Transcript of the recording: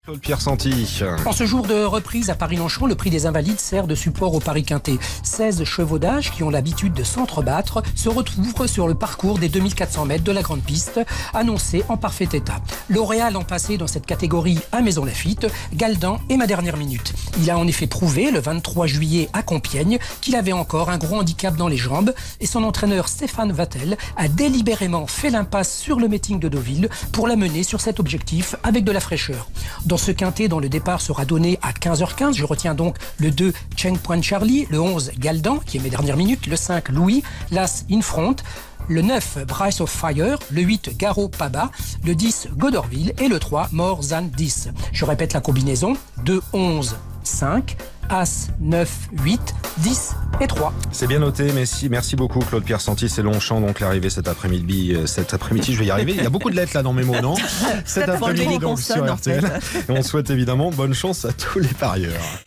Claude-Pierre Santi. En ce jour de reprise à Paris-Longchamp, le prix des Invalides sert de support au Paris Quintet. 16 chevaudages qui ont l'habitude de s'entrebattre se retrouvent sur le parcours des 2400 mètres de la grande piste, annoncé en parfait état. Lauréat l'an passé dans cette catégorie à Maison Lafitte, Galdan est ma dernière minute. Il a en effet prouvé le 23 juillet à Compiègne qu'il avait encore un gros handicap dans les jambes et son entraîneur Stéphane Vattel a délibérément fait l'impasse sur le meeting de Deauville pour l'amener sur cet objectif avec de la fraîcheur. Dans ce quintet dont le départ sera donné à 15h15, je retiens donc le 2 Cheng Point Charlie, le 11 Galdan, qui est mes dernières minutes, le 5 Louis, l'As Infront, le 9 Bryce of Fire, le 8 Garo Paba, le 10 Godorville et le 3 More Than 10. Je répète la combinaison, 2, 11, 5, As, 9, 8, 10 et 3. C'est bien noté, merci beaucoup Claude-Pierre Santi. C'est Longchamp, donc l'arrivée cet après-midi, je vais y arriver. Il y a beaucoup de lettres là dans mes mots, non? Cet après-midi donc sur RTL. Et on souhaite évidemment bonne chance à tous les parieurs.